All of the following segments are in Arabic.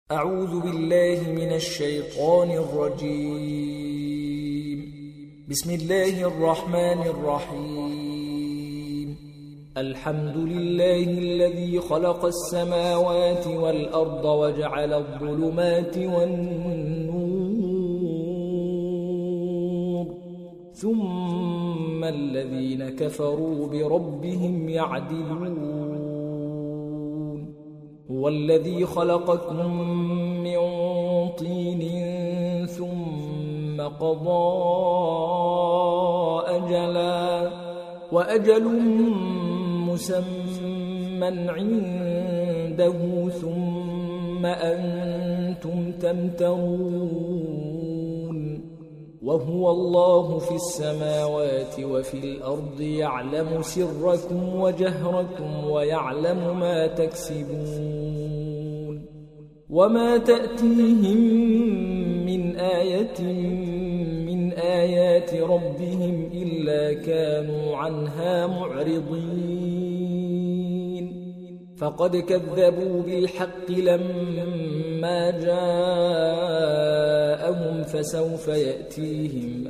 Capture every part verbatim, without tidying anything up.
أعوذ بالله من الشيطان الرجيم. بسم الله الرحمن الرحيم. الحمد لله الذي خلق السماوات والأرض وجعل الظلمات والنور ثم الذين كفروا بربهم يعدلون. هو الذي خلقكم من طين ثم قضى أجلا وأجل مسمى عنده ثم أنتم تمترون. وهو الله في السماوات وفي الأرض يعلم سركم وجهركم ويعلم ما تكسبون. وما تأتيهم من آية من آيات ربهم إلا كانوا عنها معرضين. فقد كذبوا بالحق لما جاءهم فسوف يأتيهم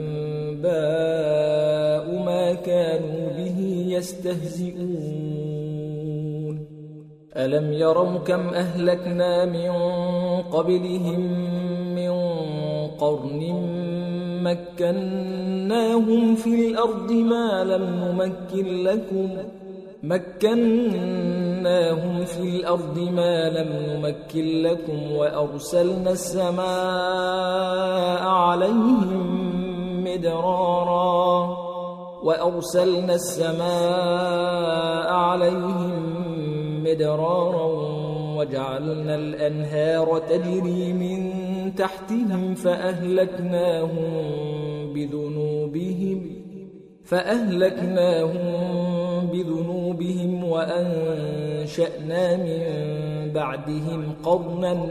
أنباء ما كانوا به يستهزئون. ألم يروا كم أهلكنا من قبلهم من قرن مكناهم في الأرض ما لم نمكن لكم مكناهم في الأرض ما لم نمكن لكم وأرسلنا السماء عليهم مدرارا وأرسلنا السماء عليهم مدرارا وجعلنا الأنهار تجري من تحتهم فأهلكناهم بذنوبهم فأهلكناهم بذنوبهم وأنشأنا من بعدهم قرنا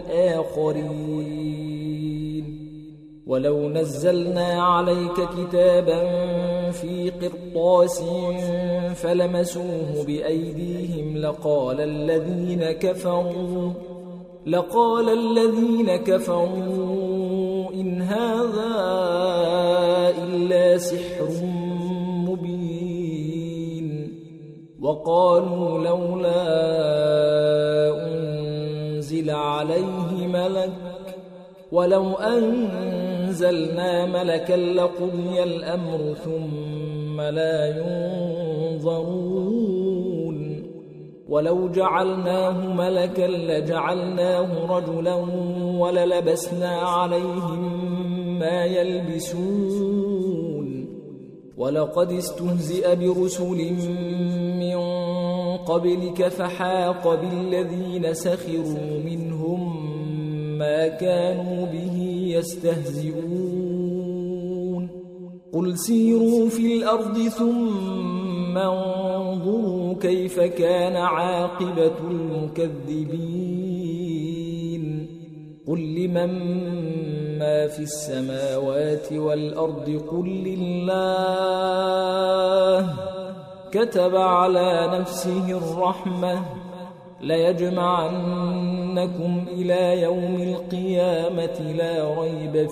آخرين. ولو نزلنا عليك كتابا في قرطاس فلمسوه بأيديهم لقال الذين كفروا لقال الذين كفروا إن هذا إلا سحر مبين. وقالوا لولا أنزل عليه ملك ولو أنزلنا ملكا لقضي الأمر ثم لا ينظرون. ولو جعلناه ملكا لجعلناه رجلا وللبسنا عليهم ما يلبسون. ولقد استهزئ برسل من قبلك فحاق بالذين سخروا منهم ما كانوا به يستهزئون. قل سيروا في الأرض ثم انظروا كيف كان عاقبة المكذبين. قل لمن ما في السماوات والأرض قل لله كتب على نفسه الرحمة ليجمعنكم إلى يوم القيامة لا ريب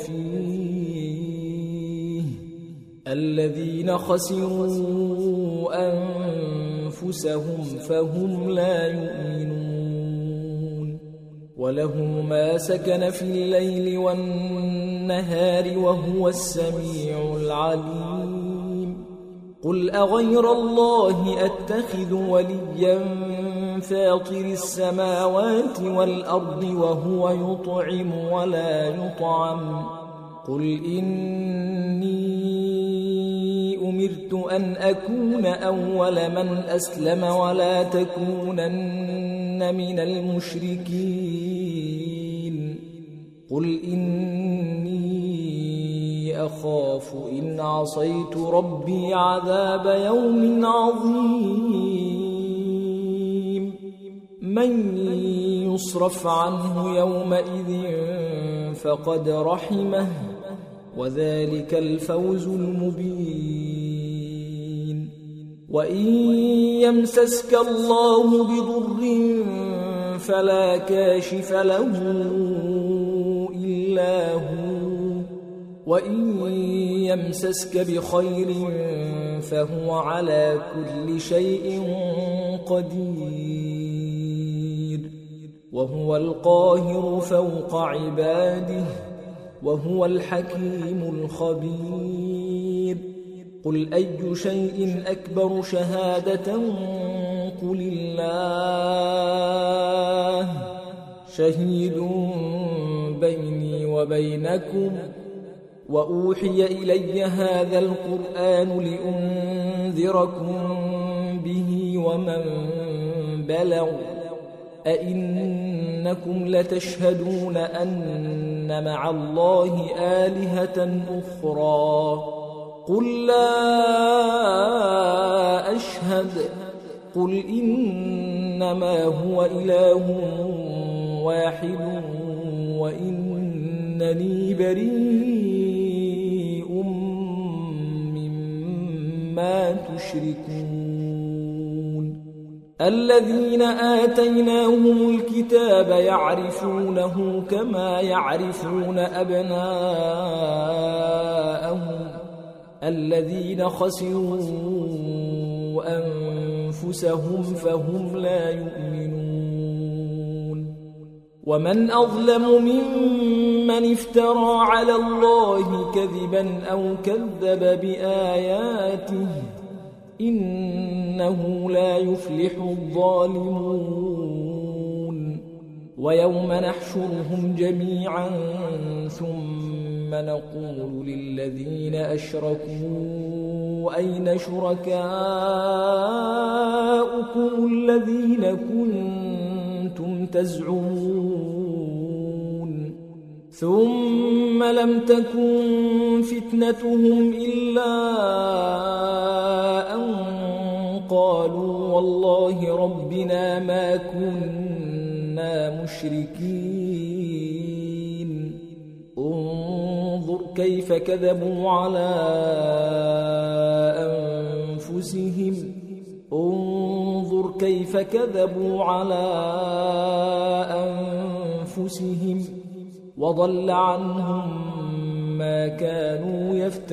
فيه الذين خسروا أنفسهم فهم لا يؤمنون. وله ما سكن في الليل والنهار وهو السميع العليم. قل أغير الله أتخذ وليا فاطر السماوات والأرض وهو يطعم ولا يطعم. قل إني أمرت أن أكون أول من أسلم ولا تكونن من المشركين. قل إني أخاف إن عصيت ربي عذاب يوم عظيم. من يصرف عنه يومئذ فقد رحمه وذلك الفوز المبين. وإن يمسسك الله بضر فلا كاشف له إلا هو، وإن يمسسك بخير فهو على كل شيء قدير، وهو القاهر فوق عباده، وهو الحكيم الخبير. قل أي شيء أكبر شهادة قل الله شهيد بيني وبينكم، وأوحي إلي هذا القرآن لأنذركم به ومن بلغ، أئنكم لتشهدون أن مع الله آلهة أخرى؟ قل لا أشهد، قل إنما هو إله واحد وإنني بريء مما تشركون. الذين آتيناهم الكتاب يعرفونه كما يعرفون أبناءهم، الذين خسروا أنفسهم فهم لا يؤمنون. ومن أظلم ممن افترى على الله كذبا أو كذب بآياته، إنه لا يفلح الظالمون. ويوم نحشرهم جميعا ثم نقول للذين أشركوا أين شركاؤكم الذين كنتم تزعمون، ثم لم تكن فتنتهم إلا أن قالوا والله ربنا ما كنا مشركين. انظر كيف كذبوا على أنفسهم انظر كيف كذبوا على أنفسهم وضل عنهم ما كانوا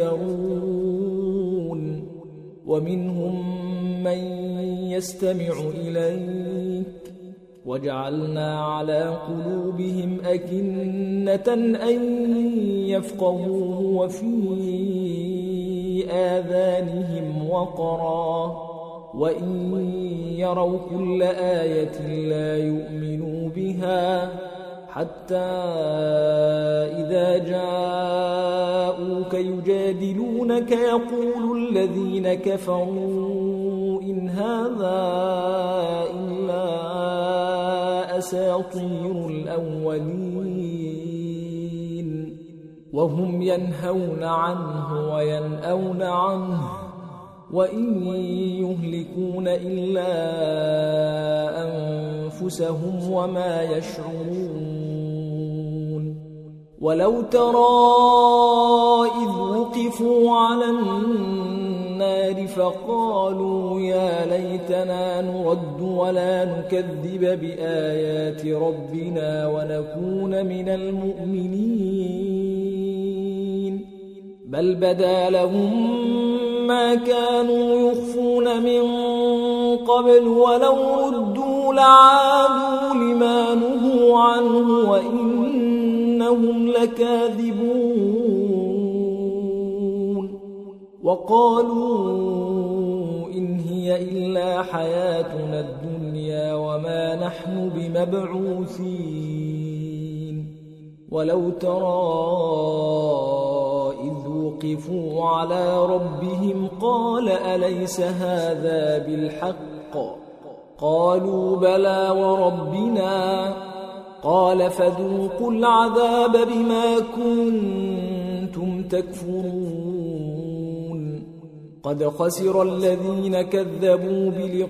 يفترون. ومنهم من يستمع إليك وجعلنا على قلوبهم أكنة أن يفقهوه وفي آذانهم وقرا، وإن يروا كل آية لا يؤمنوا بها، حتى إذا جاءوك يجادلونك يقول الذين كفروا إن هذا إلا أساطير الأولين، وهم ينهون عنه وينأون عنه، وإن يهلكون إلا أنفسهم وما يشعرون. ولو ترى إذ وقفوا على النار فقالوا يا ليتنا نرد ولا نكذب بآيات ربنا ونكون من المؤمنين، بل بدا لهم ما كانوا يخفون من قبل ولو ردوا لعادوا لما نهوا عنه وإنهم لكاذبون. وقالوا إن هي إلا حياتنا الدنيا وما نحن بمبعوثين. ولو ترى إذ وقفوا على ربهم قال أليس هذا بالحق؟ قالوا بلى وربنا. قال فذوقوا العذاب بما كنتم تكفرون. قد خسر الذين كذبوا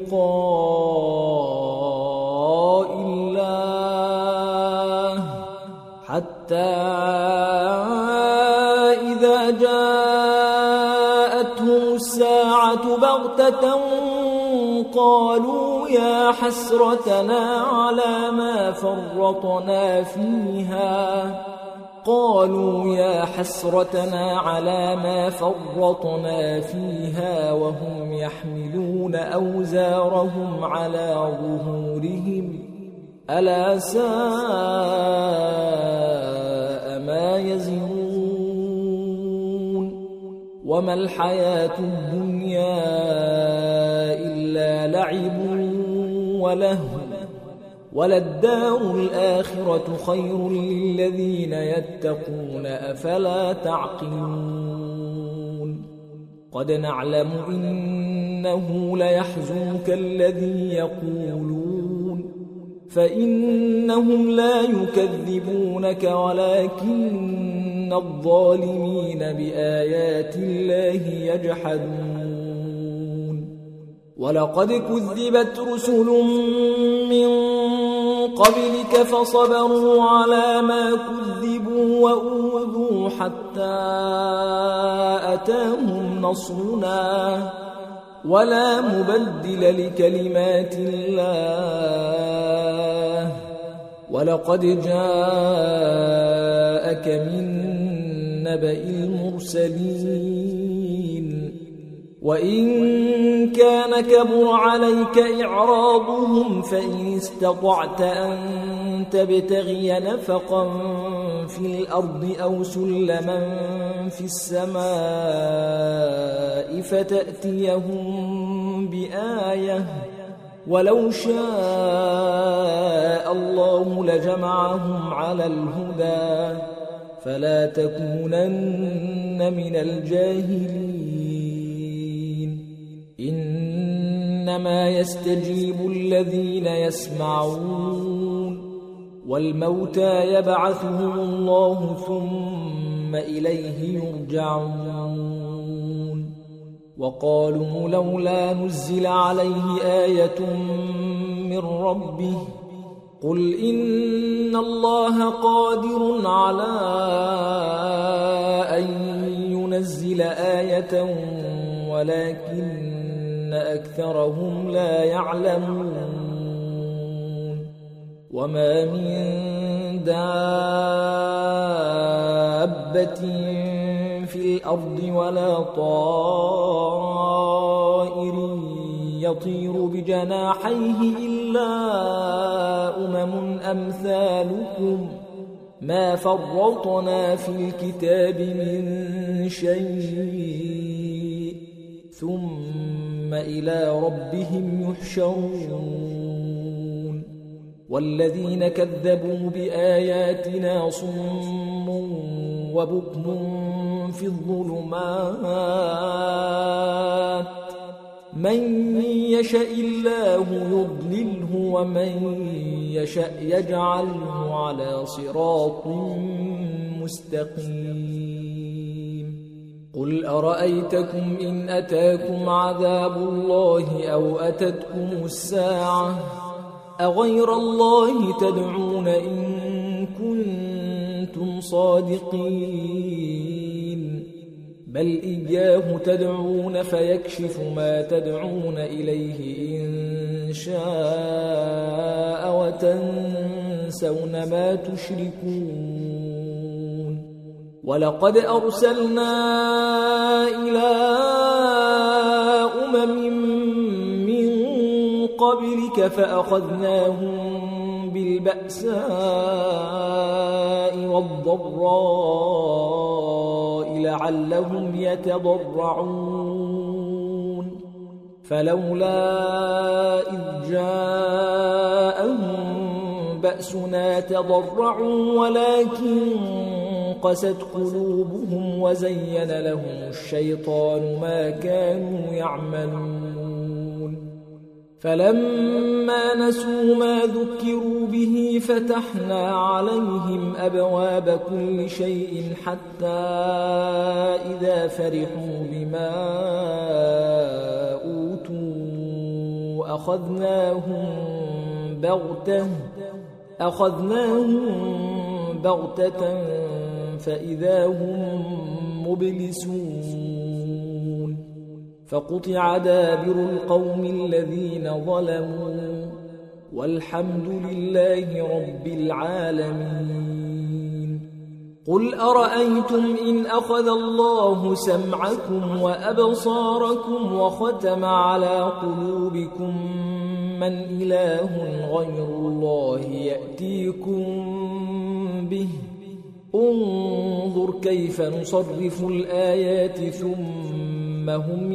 بلقاء الله حتى إذا جاءتهم الساعة بغتة قالوا يا حسرتنا على ما فرطنا فيها قالوا يا حسرتنا على ما فرطنا فيها وهم يحملون أوزارهم على ظهورهم ألا ساء ما يزرون وما الحياة الدنيا إلا لعب ولهو وللدار الآخرة خير للذين يتقون أفلا تعقلون قد نعلم إنه ليحزنك الذي يقولون فإنهم لا يكذبونك ولكن الظالمين بآيات الله يجحدون ولقد كذبت رسل من قبلك فصبروا على ما كذبوا وأوذوا حتى أتاهم نصرنا ولا مبدل لكلمات الله ولقد جاءك من نبأ المرسلين وإن كان كبر عليك إعراضهم فإن استطعت أن تبتغي نفقا في الأرض أو سلما في السماء فتأتيهم بآية ولو شاء الله لجمعهم على الهدى فلا تكونن من الجاهلين إنما يستجيب الذين يسمعون والموتى يبعثهم الله ثم إليه يرجعون وقالوا لولا نزل عليه آية من ربه قل إن الله قادر على أن ينزل آية ولكن أكثرهم لا يعلمون وما من دابة في الأرض ولا طائر يطير بجناحيه إلا أمم أمثالكم ما فرطنا في الكتاب من شيء ثم إلى ربهم يحشرون والذين كذبوا بآياتنا صم وبكم في الظلمات من يشاء الله يضلله ومن يشاء يجعله على صراط مستقيم قل أرأيتكم إن أتاكم عذاب الله أو أتتكم الساعة أغير الله تدعون إن كنتم صادقين بل إياه تدعون فيكشف ما تدعون إليه إن شاء وتنسون ما تشركون ولقد أرسلنا إلى أمم من قبلك فأخذناهم بالبأساء والضراء لعلهم يتضرعون فلولا إذ جاءهم بأسنا تضرعوا ولكن قست قلوبهم وزين لهم الشيطان ما كانوا يعملون فلما نسوا ما ذكروا به فتحنا عليهم أبواب كل شيء حتى إذا فرحوا بما أوتوا أخذناهم بغتة أخذناهم بغتة فإذا هم مبلسون فقطع دابر القوم الذين ظلموا والحمد لله رب العالمين. قل أرأيتم إن أخذ الله سمعكم وأبصاركم وختم على قلوبكم من إله غير الله يأتيكم به انظر كيف نصرف الآيات ثم هم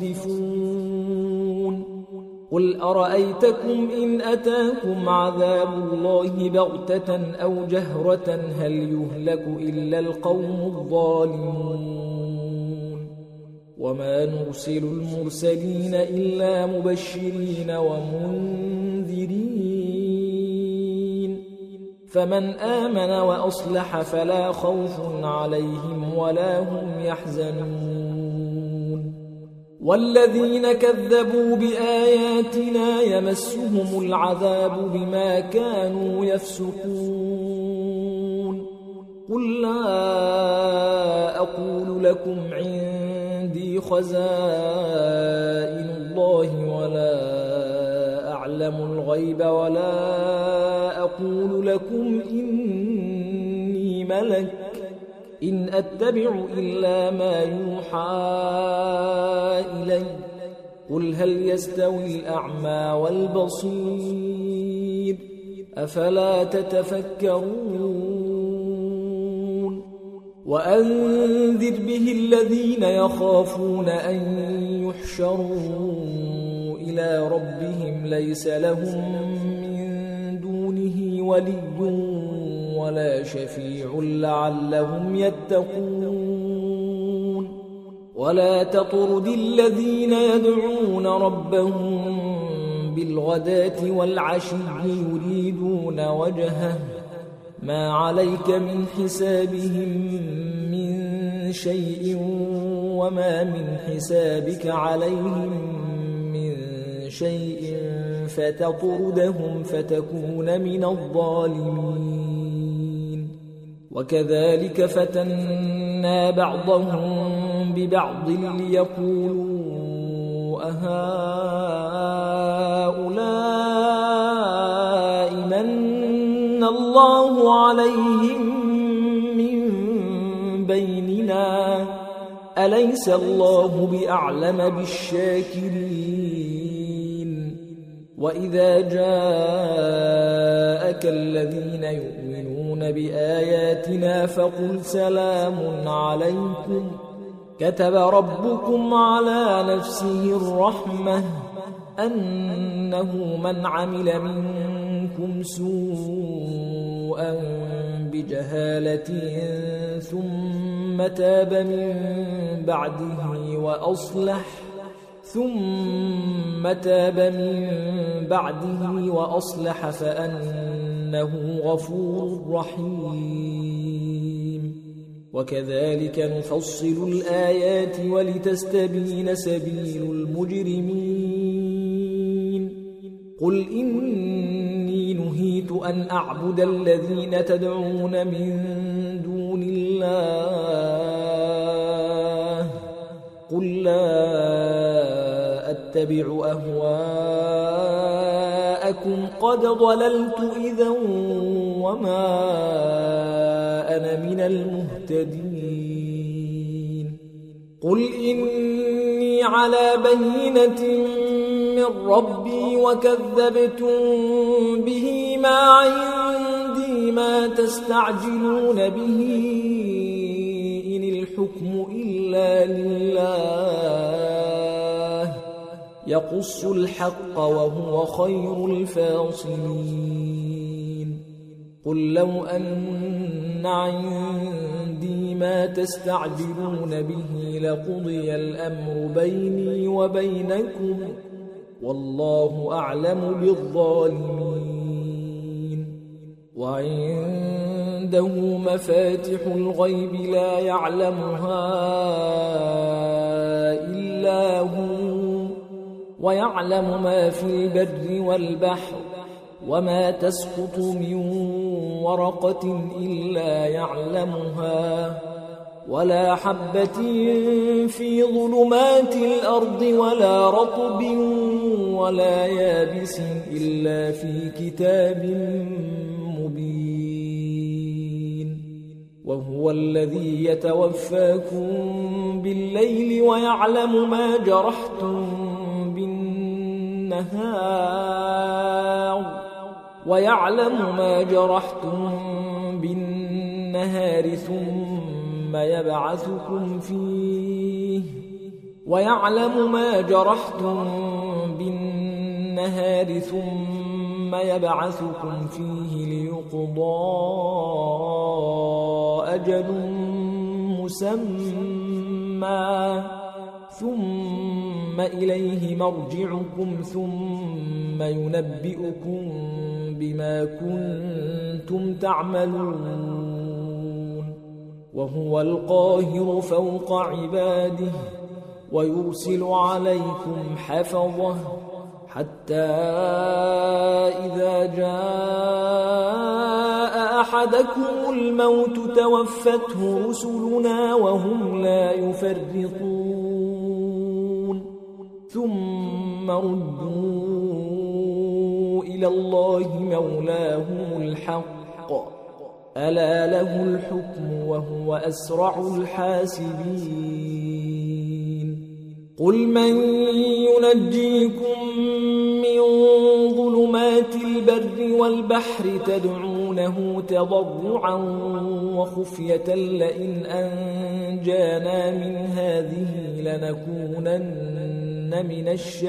يصدفون. قل أرأيتكم إن أتاكم عذاب الله بغتة أو جهرة هل يهلك إلا القوم الظالمون. وما نرسل المرسلين إلا مبشرين ومنذرين فمن آمن وأصلح فلا خوف عليهم ولا هم يحزنون. والذين كذبوا بآياتنا يمسهم العذاب بما كانوا يفسقون. قل لا أقول لكم عندي خزائن الله ولا أعلم الغيب ولا أقول لكم إني ملك إن أتبع إلا ما يوحى إلي. قل هل يستوي الأعمى والبصير أفلا تتفكرون. وأنذر به الذين يخافون أن يحشروا إلى ربهم ليس لهم من دونه ولي ولا شفيع لعلهم يتقون. ولا تطرد الذين يدعون ربهم بالغداة والعشي يريدون وجهه ما عليك من حسابهم من شيء وما من حسابك عليهم من شيء فتطردهم فتكون من الظالمين. وكذلك فتنا بعضهم ببعض ليقولوا أهؤلاء من الله عليهم من بيننا أليس الله بأعلم بالشاكرين. وإذا جاءك الذين يؤمنون بآياتنا فقل سلام عليكم كتب ربكم على نفسه الرحمة أنه من عمل منكم سوءا بجهالة ثم تاب من بعده وأصلح ثم تاب من بعده وأصلح فأنه غفور رحيم. وكذلك نفصل الآيات ولتستبين سبيل المجرمين. قل إني نهيت أن أعبد الذين تدعون من دون الله قل لا أتبع أهواءكم قد ضللت إذا وما أنا من المهتدين. قل إني على بينة من ربي وكذبتم به ما عندي ما تستعجلون به إن الحكم إلا لله يقص الحق وهو خير الفاصلين. قل لو أن عندي ما تستعجلون به لقضي الأمر بيني وبينكم والله أعلم بالظالمين. وعنده مفاتح الغيب لا يعلمها إلا هو ويعلم ما في البر والبحر وما تسقط من ورقة إلا يعلمها ولا حبة في ظلمات الأرض ولا رطب ولا يابس إلا في كتاب مبين. وهو الذي يتوفاكم بالليل ويعلم ما جرحتم بالنهار ويعلم ما جرحتم بالنهار ثم يبعثكم فيه ويعلم ما جرحتم بالنهار ثم يبعثكم فيه ليقضى أجل مسمى ثم إليه مرجعكم ثم ينبئكم بما كنتم تعملون. وهو القاهر فوق عباده ويرسل عليكم حفظه حتى إذا جاء أحدكم الموت توفته رسلنا وهم لا يفرطون ثم ردوا إلى الله مولاهم الحق ألا له الحكم وهو أسرع الحاسبين. قل من ينجيكم من ظلمات البر والبحر تدعونه تضرعا وخفية لئن أنجانا من هذه لنكونن من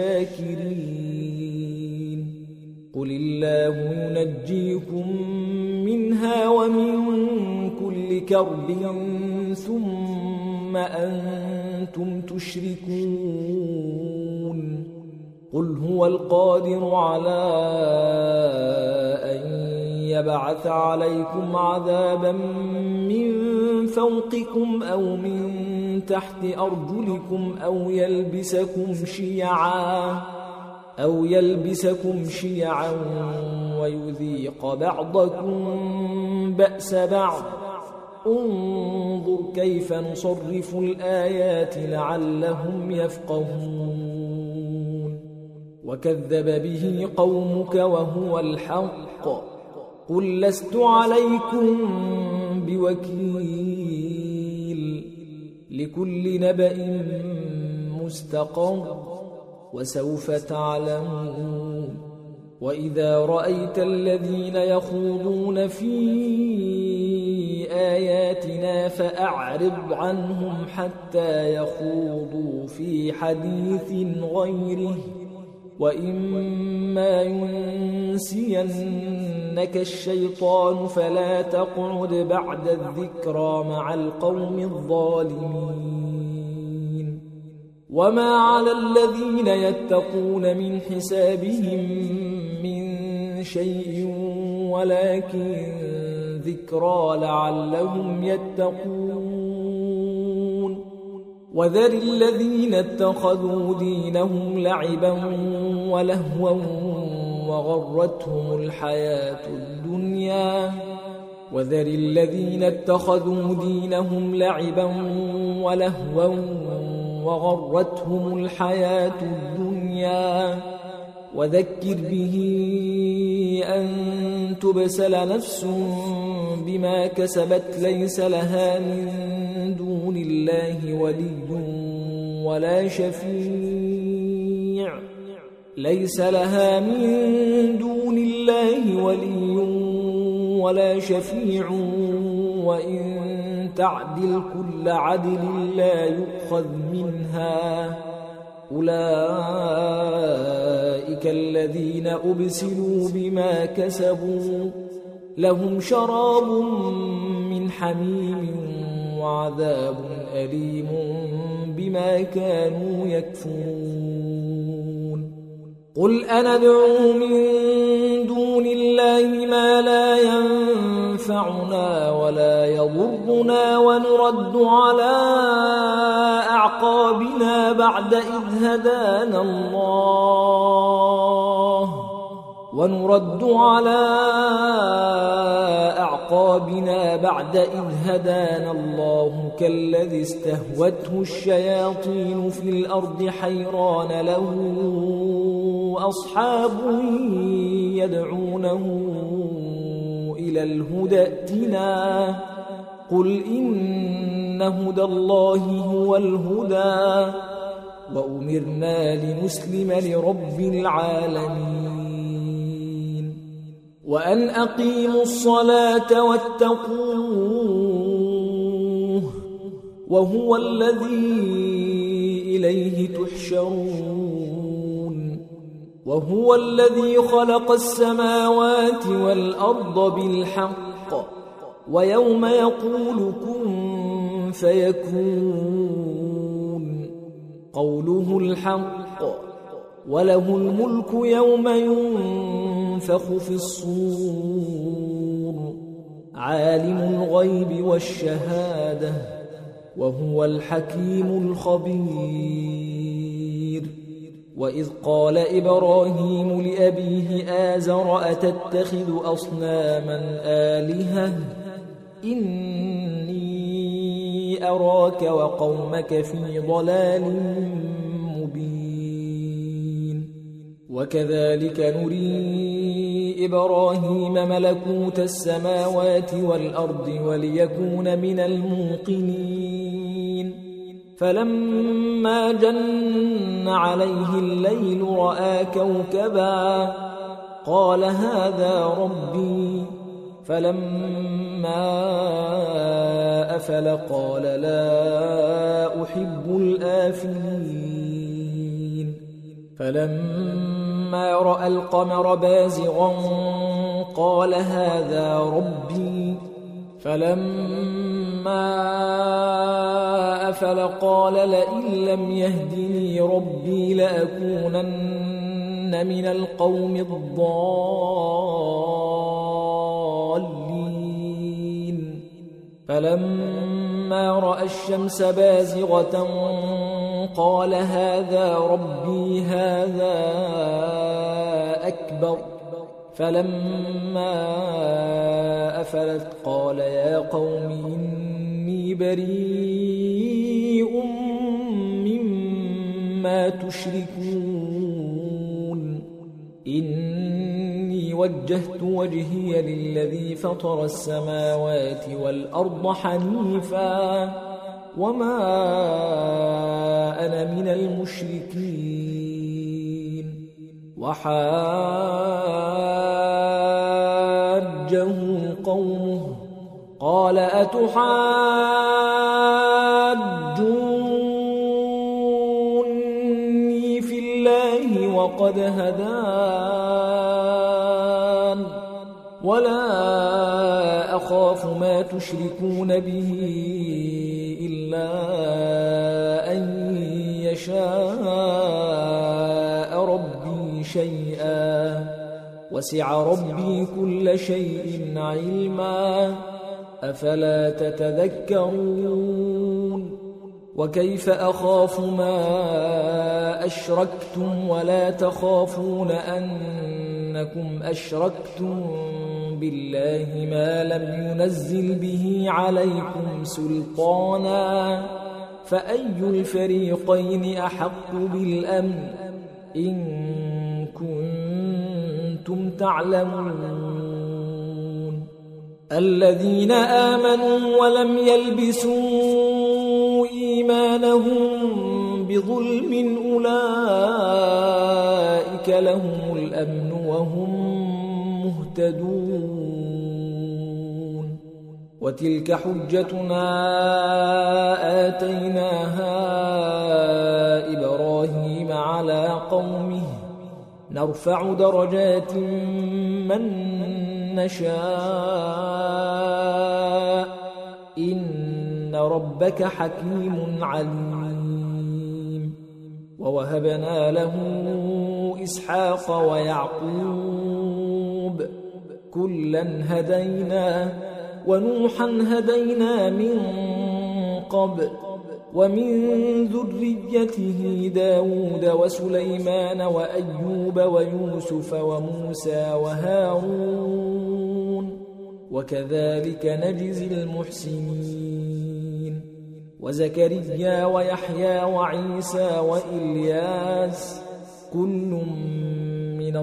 الشاكرين. قل الله ينجيكم منها ومن كل كرب ثم أنتم تشركون. قل هو القادر على أن يبعث عليكم عذابا من فوقكم أو من تحت أرجلكم أو يلبسكم شيعا أو يلبسكم شيعا ويذيق بعضكم بأس بعض. انظر كيف نصرف الآيات لعلهم يفقهون. وكذب به قومك وهو الحق قل لست عليكم بوكيل لكل نبأ مستقر وسوف تعلمون. وإذا رأيت الذين يخوضون في آياتنا فأعرض عنهم حتى يخوضوا في حديث غيره وإما ينسينك الشيطان فلا تقعد بعد الذكرى مع القوم الظالمين. وما على الذين يتقون من حسابهم من شيء ولكن ذكرى لعلهم يتقون. وذر الذين اتخذوا دينهم لعبا ولهوا وغرتهم الحياة الدنيا وذر الذين اتخذوا دينهم لعبا ولهوا وغرتهم الحياة الدنيا وذكر به أن تبسل نفس بما كسبت ليس لها من دون الله ولي ولا شفيع ليس لها من دون الله ولي ولا شفيع وإن تعدل كل عدل لا يؤخذ منها. أولئك الذين أبسلوا بما كسبوا لهم شراب من حميم وعذاب أليم بما كانوا يكفرون. قل أندعو من دون الله ما لا ينفعنا ولا يضرنا ونرد على أعقابنا بعد إذ هدانا الله ونرد على أعقابنا بعد إذ هدانا الله كالذي استهوته الشياطين في الأرض حيران له أصحاب يدعونه إلى الهدى ائتنا قل إن هدى الله هو الهدى وأمرنا لنسلم لرب العالمين وأن أقيموا الصلاة واتقوه وهو الذي إليه تحشرون وهو الذي خلق السماوات والأرض بالحق ويوم يقول كن فيكون قوله الحق وله الملك يوم ينفخ في الصور عالم الغيب والشهادة وهو الحكيم الخبير وإذ قال إبراهيم لأبيه آزر أتتخذ أصناما آلهة إني أراك وقومك في ضلال مبين وكذلك نري إبراهيم ملكوت السماوات والأرض وليكون من الموقنين فلما جن عليه الليل رأى كوكبا قال هذا ربي فلما أفل قال لا أحب الآفلين فلما رأى القمر بازغا قال هذا ربي فلما أفل قال لئن لم يهدني ربي لأكونن من القوم الضالين فلما رأى الشمس بازغة قال هذا ربي هذا أكبر فلما أفلت قال يا قوم إني بريء مما تشركون إني وجهت وجهي للذي فطر السماوات والأرض حنيفا وما أنا من المشركين وحاجه قومه قال أتحاجوني في الله وقد هدان ولا أخاف ما تشركون به إلا أن يشاء ربي شيئا وسع ربي كل شيء علما أفلا تتذكرون وكيف أخاف ما أشركتم ولا تخافون أنكم أشركتم بالله ما لم ينزل به عليكم سلطانا فأي الفريقين أحق بالأمن إن كنتم تعلمون الذين آمنوا ولم يلبسوا إيمانهم بظلم أولئك لهم الأمن وهم مهتدون وتلك حجتنا آتيناها إبراهيم على قومه نرفع درجات من نشاء إن ربك حكيم عليم ووهبنا له إسحاق ويعقوب كلا هدينا ونوحا هدينا من قبل ومن ذريته داود وسليمان وأيوب ويوسف وموسى وهارون وكذلك نجزي المحسنين وزكريا ويحيى وعيسى وإلياس كل من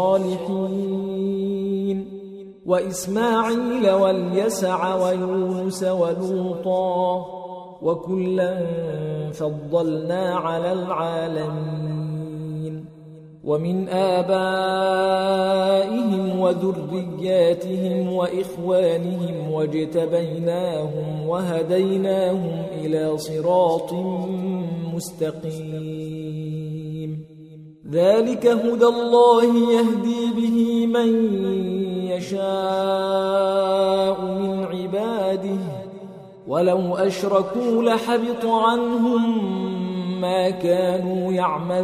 الصالحين وإسماعيل واليسع ويونس ولوطا وكلا فضلنا على العالمين ومن آبائهم وذرياتهم وإخوانهم واجتبيناهم وهديناهم إلى صراط مستقيم ذلك هدى الله يهدي به من يشاء من عباده ولو أشركوا لحبط عنهم ما كانوا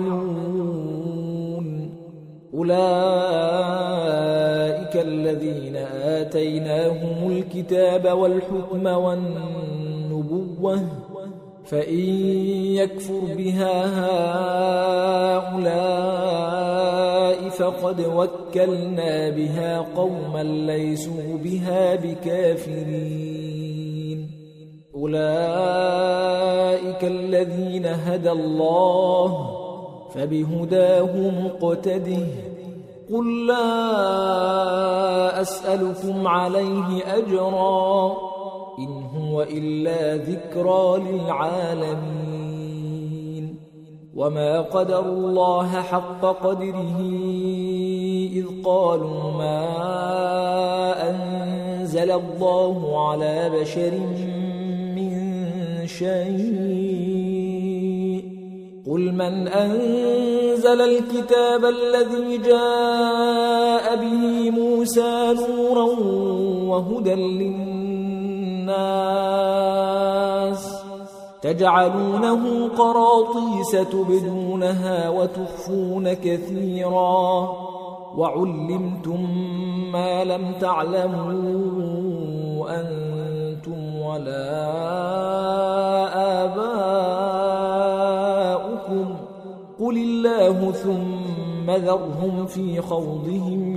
يعملون أولئك الذين آتيناهم الكتاب والحكم والنبوة فإن يكفر بها هؤلاء فقد وكلنا بها قوما ليسوا بها بكافرين أولئك الذين هدى الله فبهداه مقتده قل لا أسألكم عليه أجرا إن هو إلا ذكرى للعالمين وما قدروا الله حق قدره إذ قالوا ما أنزل الله على بشر من شيء قل من أنزل الكتاب الذي جاء به موسى نورا وهدى للناس تجعلونه قراطيس تبدونها وتخفون كثيرا وعلمتم ما لم تعلموا أنتم ولا آباؤكم قل الله ثم ذرهم في خوضهم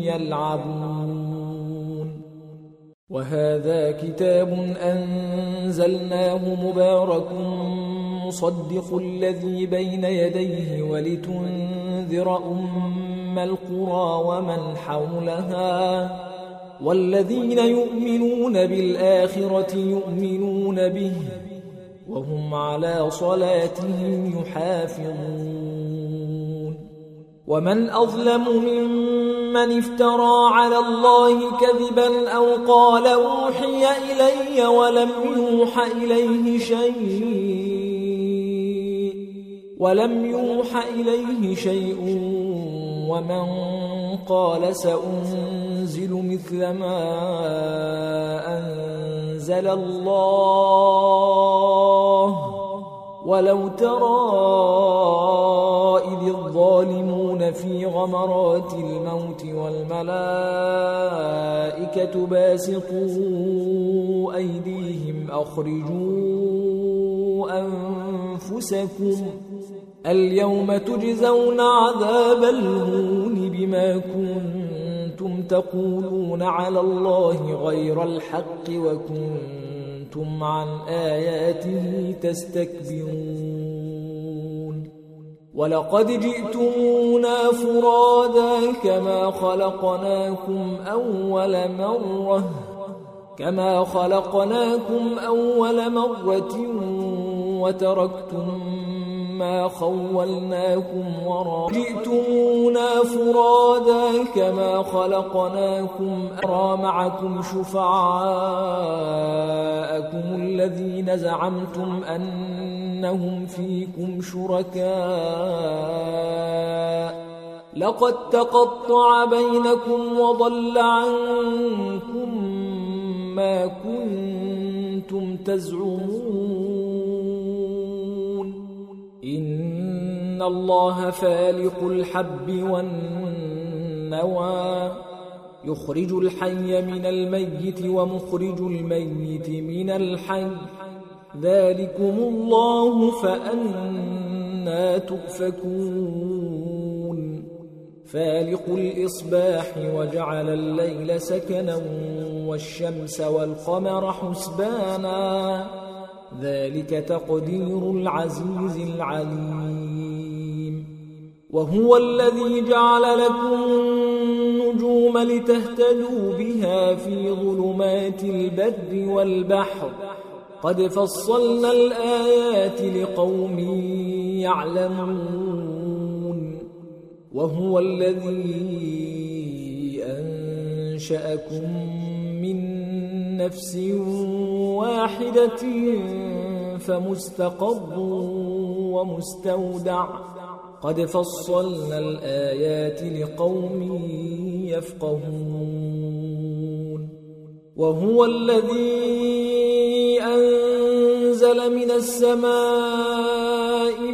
يلعبون وهذا كتاب أنزلناه مبارك مصدق الذي بين يديه ولتنذر أم القرى ومن حولها والذين يؤمنون بالآخرة يؤمنون به وهم على صلاتهم يحافظون ومن أظلم ممن افترى على الله كذبا أو قال أوحي إلي ولم يوح إليه شيء ولم يوح إليه شيء ومن قال سأنزل مثل ما أنزل الله ولو ترى إذ الظالمون في غمرات الموت والملائكة باسطوا أيديهم أخرجوا أنفسكم اليوم تجزون عذاب الهون بما كنتم تقولون على الله غير الحق وكنتم عن آياته تستكبرون ولقد جئتمونا فرادا كما خلقناكم أول مرة كما خلقناكم أول مرة وتركتم ما خولناكم وراء جئتمونا فرادا كما خلقناكم أرى معكم شفعاءكم الذين زعمتم أنهم فيكم شركاء لقد تقطع بينكم وضل عنكم ما كنتم تزعمون إن الله فالق الحب والنوى يخرج الحي من الميت ومخرج الميت من الحي ذلكم الله فأنى تؤفكون فالق الإصباح وجعل الليل سكنا والشمس والقمر حسبانا ذلك تقدير العزيز العليم وهو الذي جعل لكم النجوم لتهتدوا بها في ظلمات البر والبحر قد فصلنا الآيات لقوم يعلمون وهو الذي أنشأكم من نفس واحدة فمستقر ومستودع قد فصلنا الآيات لقوم يفقهون وهو الذي أنزل من السماء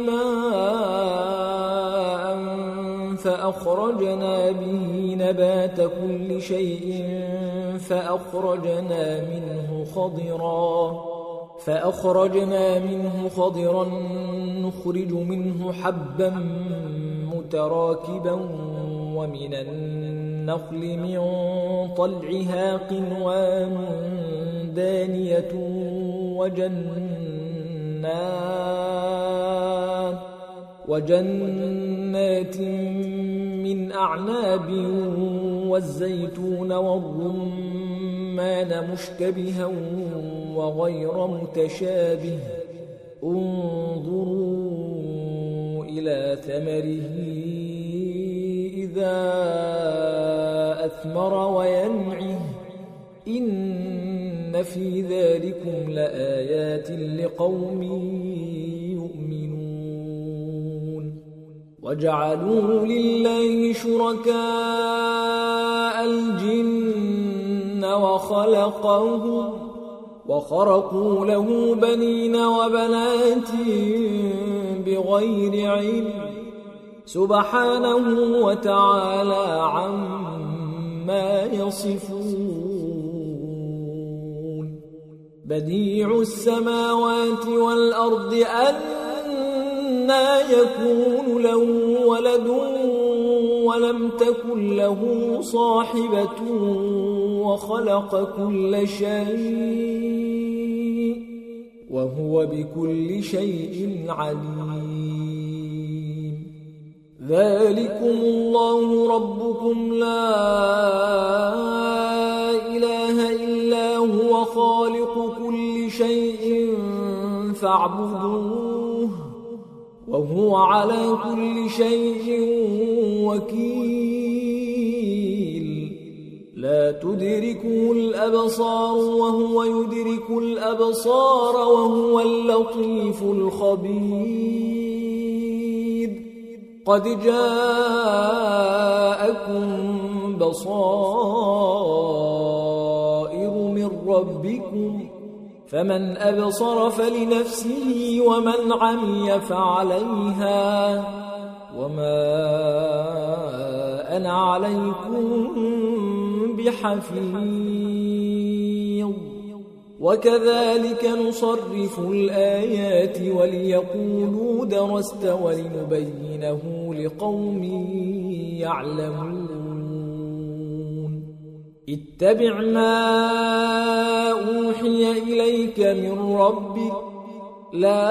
ماء فأخرجنا به نبات كل شيء فأخرجنا منه خضرا فأخرجنا منه خضرا نخرج منه حبا متراكبا ومن النخل من طلعها قنوان دانية وجنات وجنات من أعناب والزيتون والرمان مشتبها وغير متشابه انظروا إلى ثمره إذا أثمر وينعه إن في ذلكم لآيات لقوم يؤمنون وجعلوا لله شركاء الجن وخلقهم وخرقوا له بنين وبنات بغير علم سبحانه وتعالى عما يصفون بديع السماوات والأرض أنى يكون له ولد ولم تكن له صاحبة وخلق كل شيء وهو بكل شيء عليم ذلكم الله ربكم لا إله إلا هو خالق كل شيء فاعبدوه وهو على كل شيء وكيل لا تدركه الأبصار وهو يدرك الأبصار وهو اللطيف الخبير قد جاءكم بصائر من ربكم فمن أبصر فلنفسه ومن عمي فعليها وما أنا عليكم بحفيظ وكذلك نصرف الآيات وليقولوا درست ولنبينه لقوم يعلمون اتبع ما أوحي إليك من ربك لا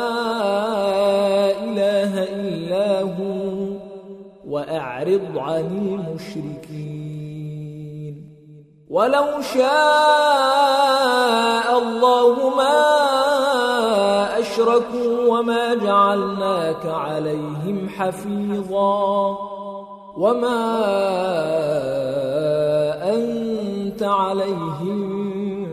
إله إلا هو وأعرض عن المشركين ولو شاء الله ما أشركوا وما جعلناك عليهم حفيظا وما أنت عليهم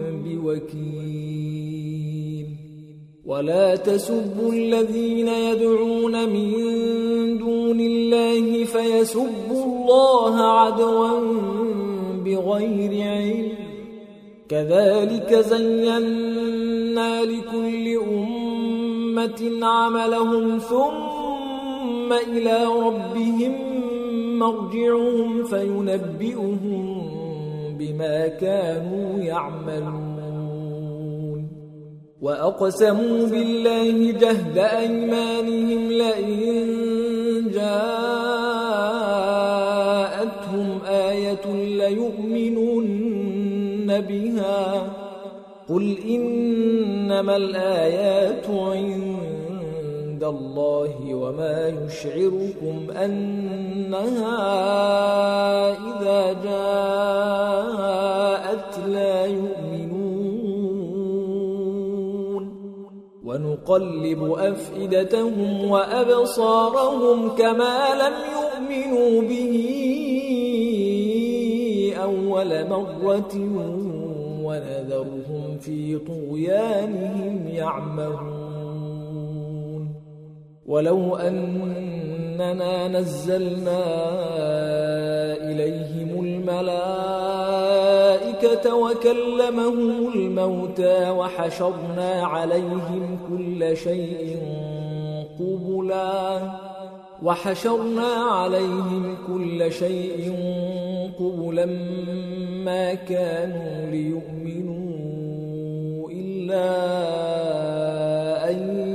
بوكيل ولا تسبوا الذين يدعون من دون الله فيسبوا الله عدوا بغير علم كذلك زينا لكل أمة عملهم ثم إلى ربهم مرجعهم فينبئهم بما كانوا يعملون وأقسموا بالله جهد أيمانهم لئن جاءتهم آية ليؤمنن بها قل إنما الآيات عند الله وما يشعركم أنها إذا جاءت لا يؤمنون ونقلب أفئدتهم وأبصارهم كما لم يؤمنوا به أول مرة ونذرهم في طغيانهم يعمهون ولو أننا نزلنا إليهم الملائكة وكلمهم الموتى وحشرنا عليهم كل شيء قبلا وحشرنا عليهم كل شيء قبلا ما كانوا ليؤمنوا إلا أن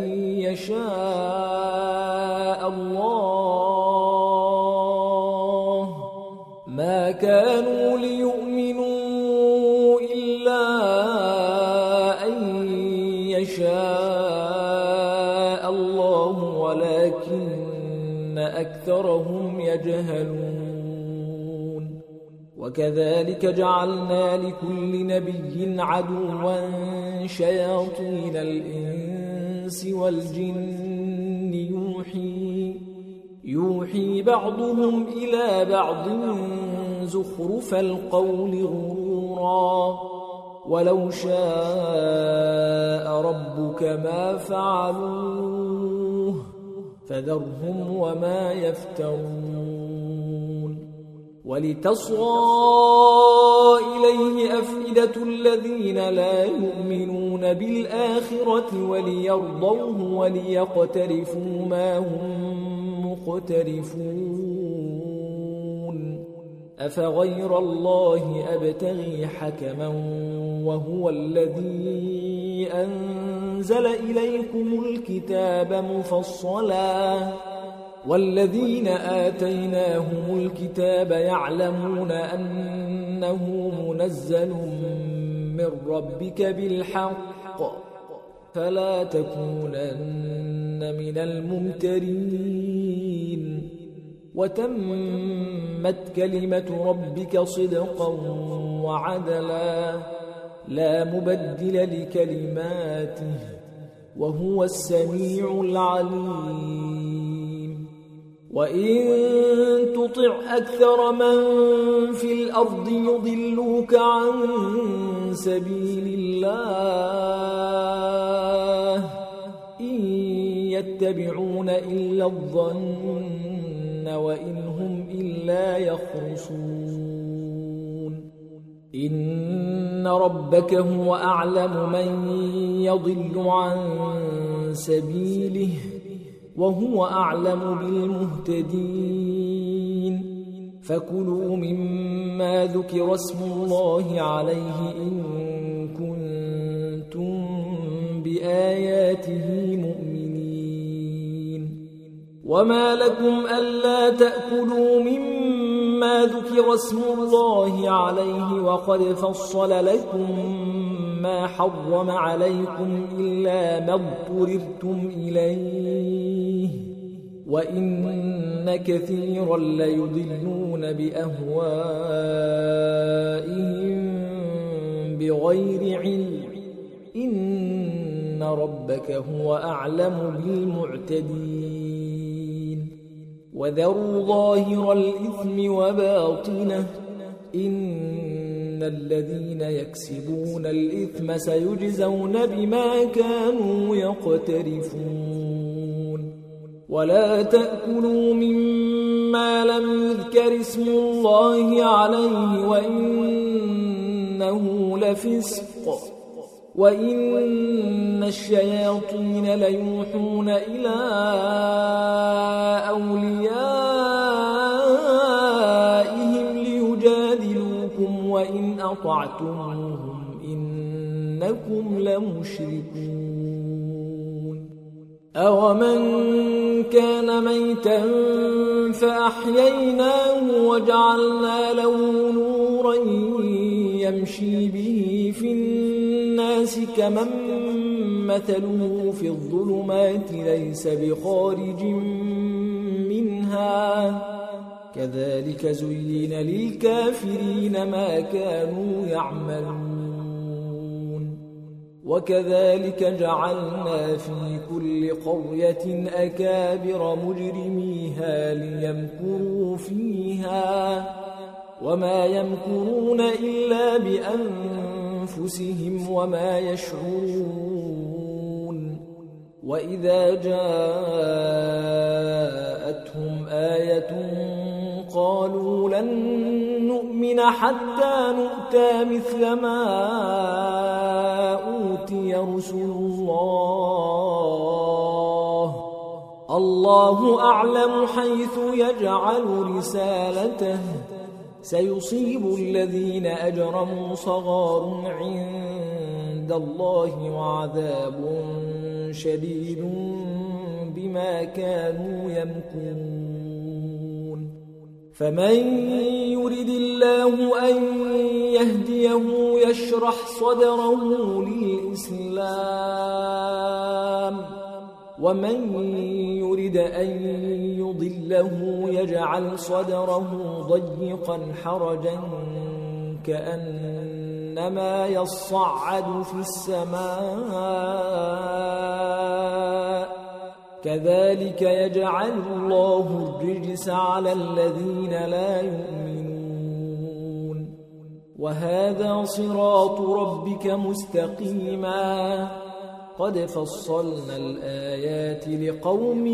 يشاء الله ما كانوا ليؤمنوا إلا أن يشاء الله ولكن أكثرهم يجهلون وكذلك جعلنا لكل نبي عدوا شياطين الإنس والجن يوحي يوحي بعضهم إلى بعض زخرف القول غرورا ولو شاء ربك ما فعلوه فذرهم وما يفترون ولتصغى إليه أفئدة الذين لا يؤمنون بالآخرة وليرضوه وليقترفوا ما هم مقترفون أفغير الله أبتغي حكما وهو الذي أنزل إليكم الكتاب مفصلا والذين آتيناهم الكتاب يعلمون أنه منزل من ربك بالحق فلا تكونن من الممترين وتمت كلمة ربك صدقا وعدلا لا مبدل لكلماته وهو السميع العليم وإن تطع أكثر من في الأرض يضلوك عن سبيل الله إن يتبعون إلا الظن وإن هم إلا يخرصون إن ربك هو أعلم من يضل عن سبيله وهو أعلم بالمهتدين فكلوا مما ذكر اسم الله عليه إن كنتم بآياته مؤمنين وما لكم ألا تأكلوا مما ذكر اسم الله عليه وقد فصل لكم ما حرم عليكم إلا ما اضطررتم إليه وإن كثيرا ليضلون بأهوائهم بغير علم إن ربك هو أعلم بالمعتدين وذروا ظاهر الإثم وباطنه إن الذين يكسبون الإثم سيجزون بما كانوا يقترفون ولا تأكلوا مما لم يذكر اسم الله عليه وإنه لفسق وإن الشياطين ليوحون إلى أوليائهم ليجادلوكم وإن أطعتموهم إن إنكم لمشركون أومن كان ميتا فأحييناه وجعلنا له نورا يمشي به في الناس كمن مثله في الظلمات ليس بخارج منها كذلك زين للكافرين ما كانوا يعملون وكذلك جعلنا في كل قرية أكابر مجرميها ليمكروا فيها وما يمكرون إلا بأنفسهم وما يشعرون وإذا جاءتهم آية قالوا لن نؤمن حتى نؤتى مثل ما أوتي رسل الله الله أعلم حيث يجعل رسالته سيصيب الذين أجرموا صغار عند الله وعذاب شديد بما كانوا يمكرون فمن يرد الله أن يهديه يشرح صدره للإسلام ومن يرد أن يضله يجعل صدره ضيقا حرجا كأنما يصعد في السماء كذلك يجعل الله الرجس على الذين لا يؤمنون وهذا صراط ربك مستقيما قد فصلنا الآيات لقوم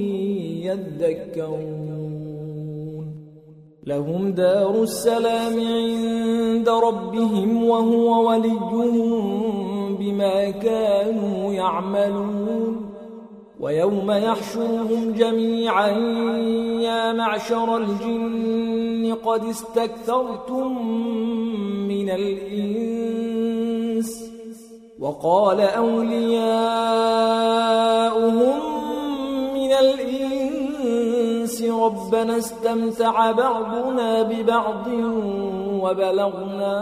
يذكرون لهم دار السلام عند ربهم وهو وليهم بما كانوا يعملون ويوم يحشرهم جميعا يا معشر الجن قد استكثرتم من الإنس وقال أولياؤهم من الإنس ربنا استمتع بعضنا ببعض وبلغنا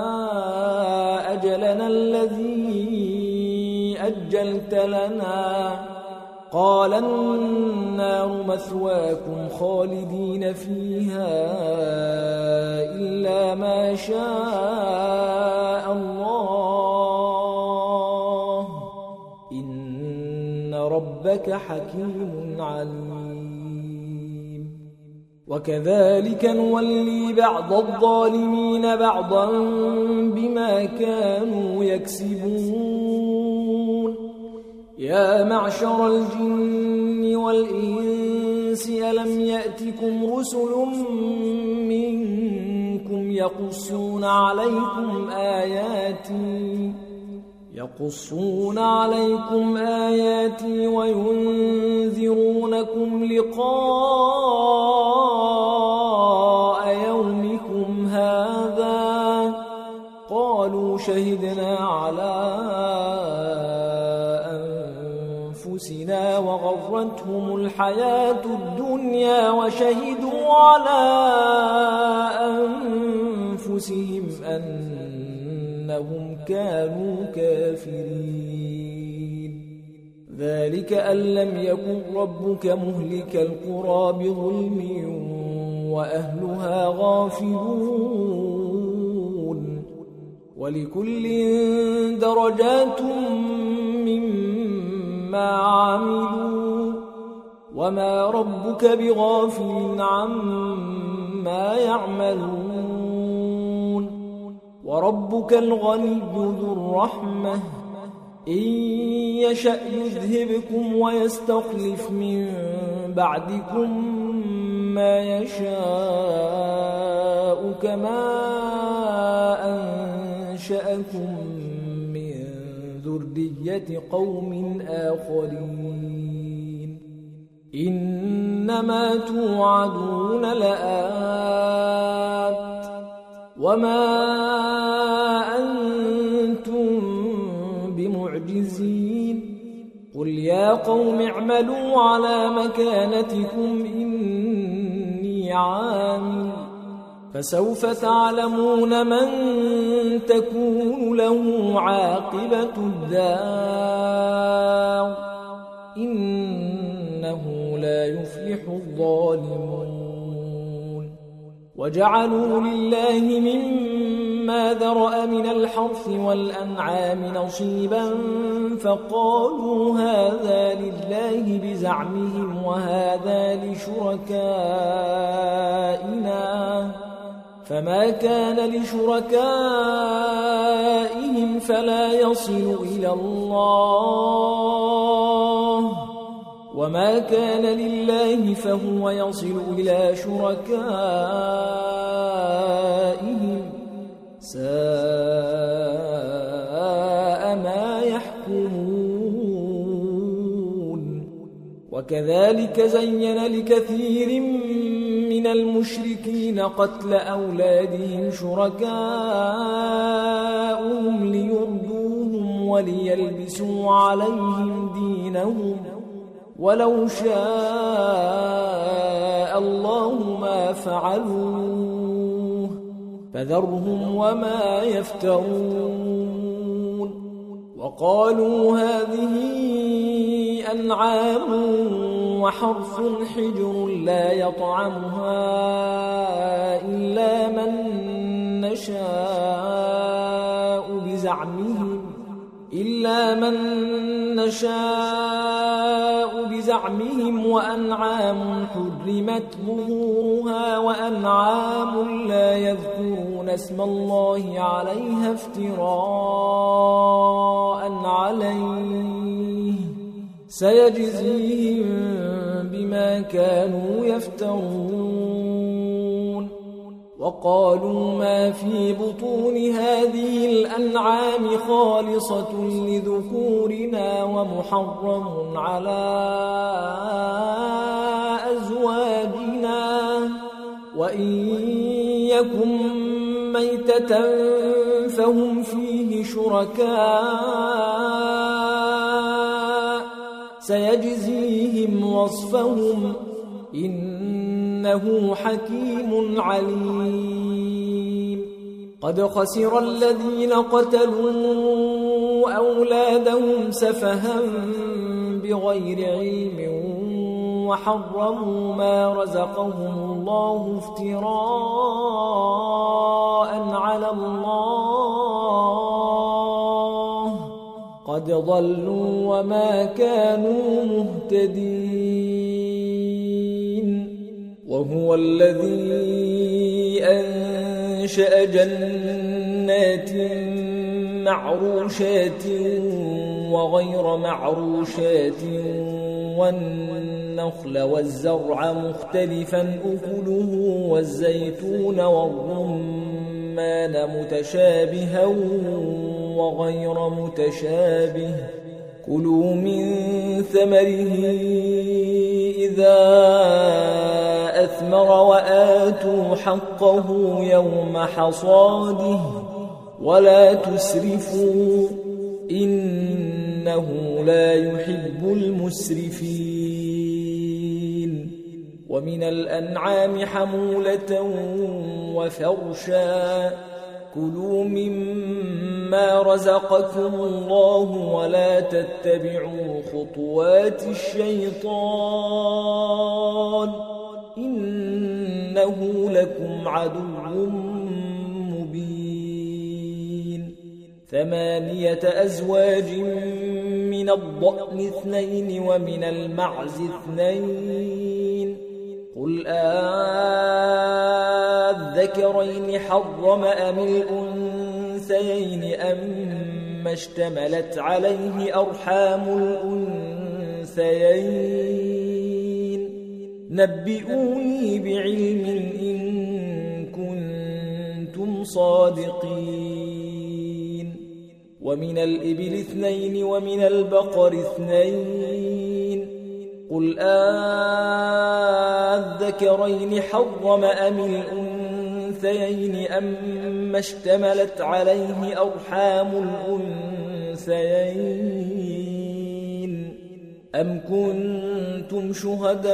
أجلنا الذي أجلت لنا قال النار مثواكم خالدين فيها إلا ما شاء الله إن ربك حكيم عليم وكذلك نولي بعض الظالمين بعضا بما كانوا يكسبون يا معشر الجن والإنس ألم يأتكم رسل منكم يقصون عليكم آياتي يقصون عليكم آياتي وينذرونكم لقاء يومكم هذا قالوا شهدنا على أنفسنا وغرتهم الحياة الدنيا وشهدوا على أنفسهم أنهم كانوا كافرين ذلك أن لم يكن ربك مهلك القرى بظلم وأهلها غافلون ولكل درجات مما عملوا وما ربك بغافل عما يعملون وربك الغني ذو الرحمة إن يشأ يذهبكم ويستخلف من بعدكم ما يشاء كما أنشأكم من ذرية قوم آخرين إنما توعدون لآت وما أنتم معجزين قل يا قوم اعملوا على مكانتكم إني عامل فسوف تعلمون من تكون له عاقبة الدار إنه لا يفلح الظالمون وجعلوا لله مما ذرأ من الحرث والأنعام نصيبا فقالوا هذا لله بزعمهم وهذا لشركائنا فما كان لشركائهم فلا يصل إلى الله وما كان لله فهو يصل إلى شركائهم ساء ما يحكمون وكذلك زين لكثير من المشركين قتل أولادهم شركاؤهم ليردوهم وليلبسوا عليهم دينهم ولو شاء الله ما فعلوه فذرهم وما يفترون وقالوا هذه أنعام وحرث حجر لا يطعمها إلا من نشاء بزعمهم إلا من نشاء بزعمهم وأنعام حرمت ظهورها وأنعام لا يذكرون اسم الله عليها افتراء عليه سيجزيهم بما كانوا يفترون وقالوا ما في بطون هذه الأنعام خالصة لذكورنا ومحرم على أزواجنا وإن يكن ميتة فهم فيه شركاء سيجزيهم وصفهم إنه حكيم عليم قد خسر الذين قتلوا أولادهم سفها بغير علم وحرموا ما رزقهم الله افتراء على الله قد ضلوا وما كانوا مهتدين وهو الذي أنشأ جنات معروشات وغير معروشات والنخل والزرع مختلفا أكله والزيتون والرمان متشابها وغير متشابه كلوا من ثمره إذا أثمر وآتوا حقه يوم حصاده ولا تسرفوا إنه لا يحب المسرفين ومن الأنعام حمولة وفرشا كلوا مما رزقكم الله ولا تتبعوا خطوات الشيطان إنه لكم عدو مبين ثمانية أزواج من الضأن اثنين ومن المعز اثنين قل آذكرين حرم أم الأنثيين أم اشتملت عليه أرحام الأنثيين نبئوني بعلم إن كنتم صادقين ومن الإبل اثنين ومن البقر اثنين قل آذكرين حرم أم الأنثيين أم اشتملت عليه أرحام الأنثيين أم كنتم شهداء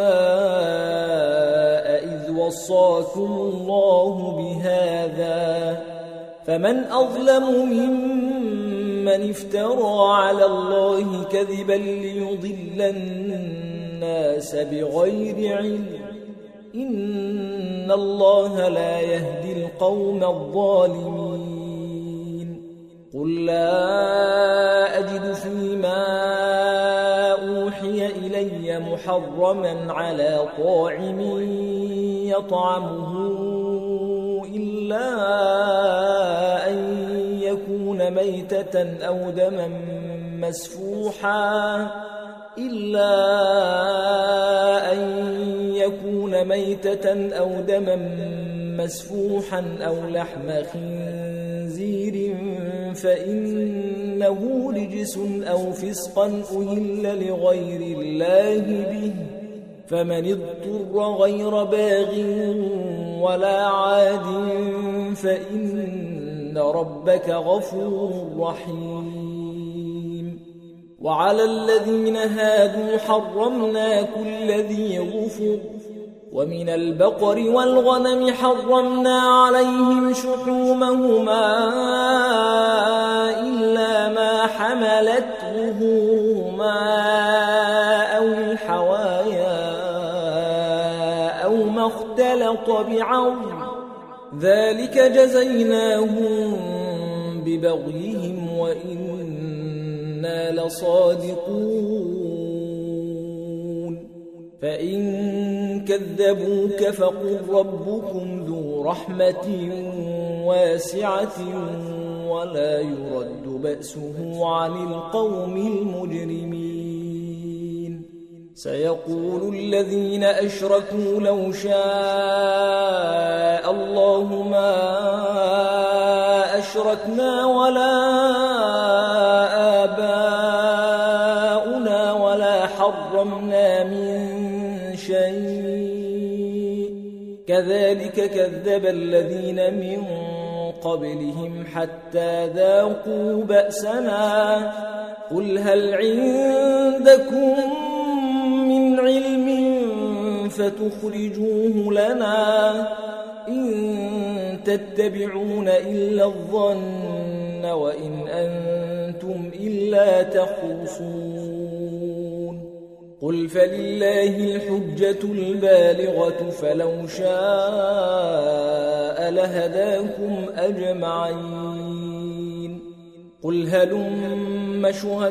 إذ وصاكم الله بهذا فمن أظلم ممن افترى على الله كذبا ليضل الناس بغير علم إن الله لا يهدي القوم الظالمين قل لا أجد فيما أوحي إلي محرما على طاعم يطعمه إلا أن يكون ميتة أو دما مسفوحا إلا أن يكون ميتة أو دما مسفوحا أو لحم خنزير فإنه رجس أو فسقا أهل لغير الله به فمن اضطر غير باغ ولا عاد فإن ربك غفور رحيم وعلى الذين هادوا حرمنا كل ذي ظفر ومن البقر والغنم حرمنا عليهم شحومهما إلا ما حملت ظهورهما أو الحوايا أو ما اختلط بعظم ذلك جزيناهم ببغيهم وإنا لصادقون فإن كذبوك فقل ربكم ذو رحمة واسعة ولا يرد بأسه عن القوم المجرمين سيقول الذين أشركوا لو شاء الله ما أشركنا ولا آباؤنا ولا حرمنا من شيء كذلك كذب الذين من قبلهم حتى ذاقوا بأسنا قل هل عندكم من علم فتخرجوه لنا إن تتبعون إلا الظن وإن أنتم إلا تخرصون قل فلله الحجة البالغة فلو شاء لهداكم أجمعين قل هلم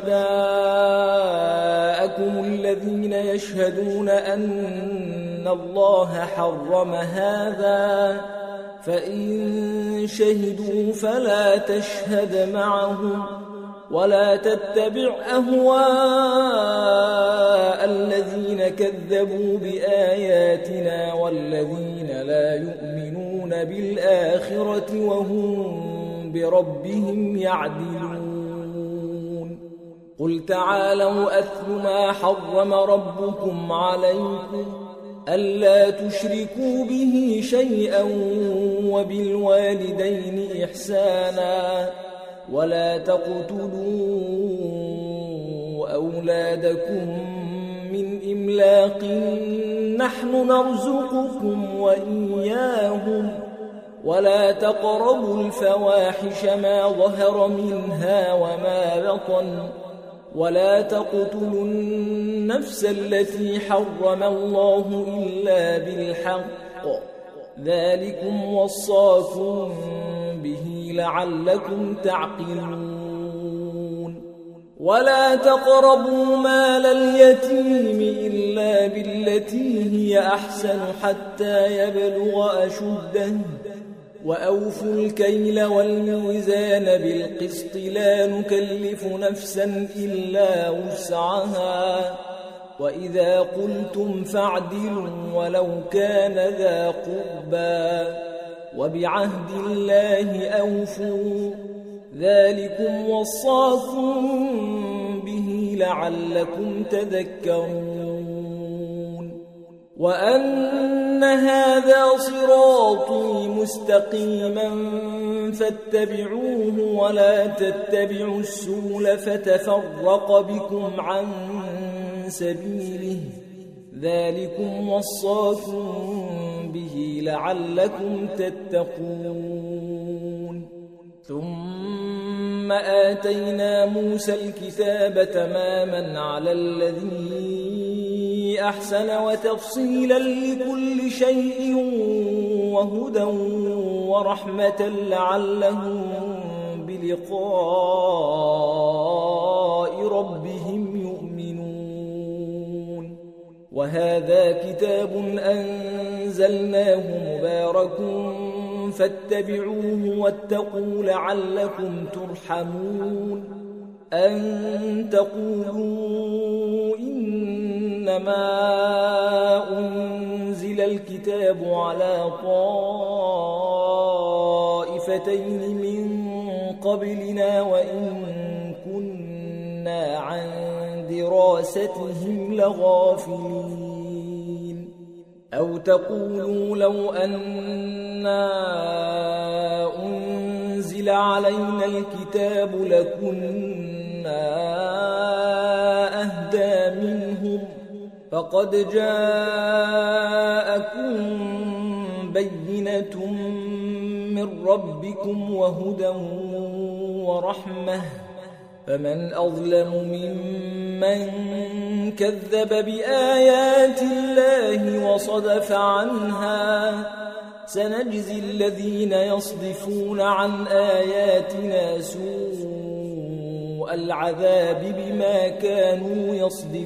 شهداءكم الذين يشهدون أن الله حرم هذا فإن شهدوا فلا تشهد معهم ولا تتبع أهواء الذين كذبوا بآياتنا والذين لا يؤمنون بالآخرة وهم بربهم يعدلون قل تعالوا أتل ما حرم ربكم عليكم ألا تشركوا به شيئا وبالوالدين إحسانا ولا تقتلوا أولادكم من إملاق نحن نرزقكم وإياهم ولا تقربوا الفواحش ما ظهر منها وما بطن ولا تقتلوا النفس التي حرم الله إلا بالحق ذلكم وصاكم به لعلكم تعقلون ولا تقربوا مال اليتيم إلا بالتي هي أحسن حتى يبلغ أشده وأوفوا الكيل والميزان بالقسط لا نكلف نفسا إلا وسعها وإذا قلتم فاعدلوا ولو كان ذا قربى وبعهد الله أوفوا ذلكم وصاكم به لعلكم تذكرون وأن هذا صراطي مستقيما فاتبعوه ولا تتبعوا السبل فتفرق بكم عن سبيله ذلكم وصاكم به لعلكم تتقون ثم آتينا موسى الكتاب تماما على الذي أحسن وتفصيلا لكل شيء وهدى ورحمة لعلهم بلقاء ربهم يؤمنون وهذا كتاب أنزلناه مبارك فاتبعوه واتقوا لعلكم ترحمون أن تقولوا إنما أنزل الكتاب على طائفتين من قبلنا وإن كنا عن دراستهم لغافلين أو تقولوا لو أنا أنزل علينا الكتاب لكنا أهدى منهم فقد جاءكم بينة من ربكم وهدى ورحمة فمن أظلم ممن كذب بآيات الله وصدف عنها سنجزي الذين يصدفون عن آياتنا سوء العذاب بما كانوا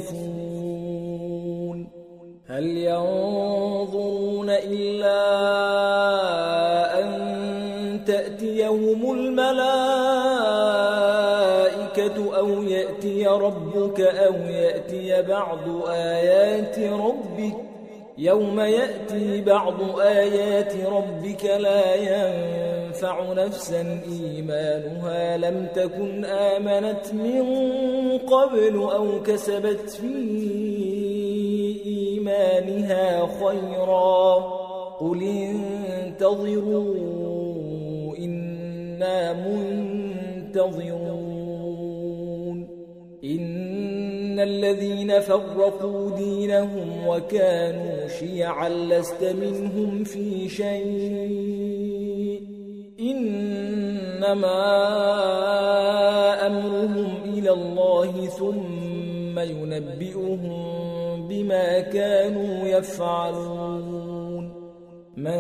يصدفون هل ينظرون إلا أن تأتيهم الملائكة أو يأتي ربك أو يأتي بعض آيات ربك يوم يأتي بعض آيات ربك لا ينفع نفسا إيمانها لم تكن آمنت من قبل أو كسبت في إيمانها خيرا قل انتظروا إنا منتظرون إن الذين فرقوا دينهم وكانوا شيعا لست منهم في شيء إنما أمرهم إلى الله ثم ينبئهم بما كانوا يفعلون من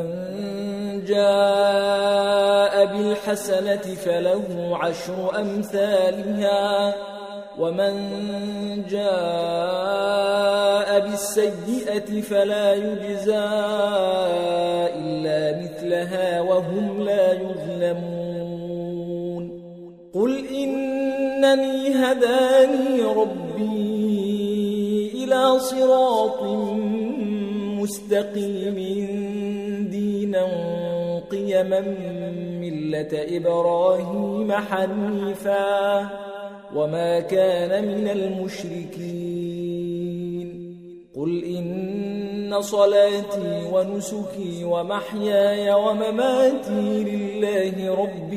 جاء بالحسنة فله عشر أمثالها ومن جاء بالسيئة فلا يجزى إلا مثلها وهم لا يظلمون قل إنني هداني ربي إلى صراط مستقيم دينا قيما ملة إبراهيم حنيفا وما كان من المشركين قل إن صلاتي ونسكي ومحياي ومماتي لله رب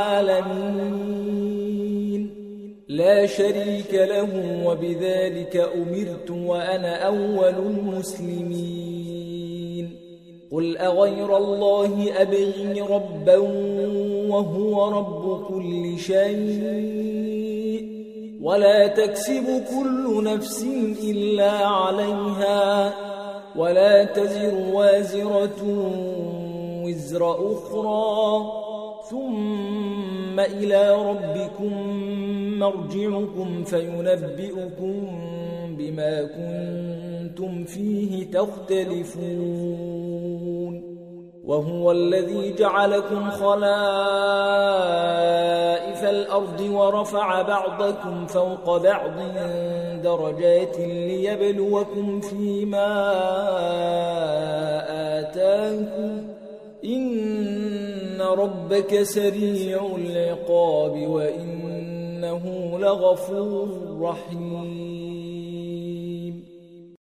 العالمين لا شريك له وبذلك أمرت وأنا أول المسلمين قل أغير الله أبغي ربا وهو رب كل شيء ولا تكسب كل نفس إلا عليها ولا تزر وازرة وزر أخرى ثم إلى ربكم مرجعكم فينبئكم بما كنتم فيه تختلفون وهو الذي جعلكم خلائف الأرض ورفع بعضكم فوق بعض درجات ليبلوكم فيما آتاكم إن ربك سريع العقاب وإنه لغفور رحيم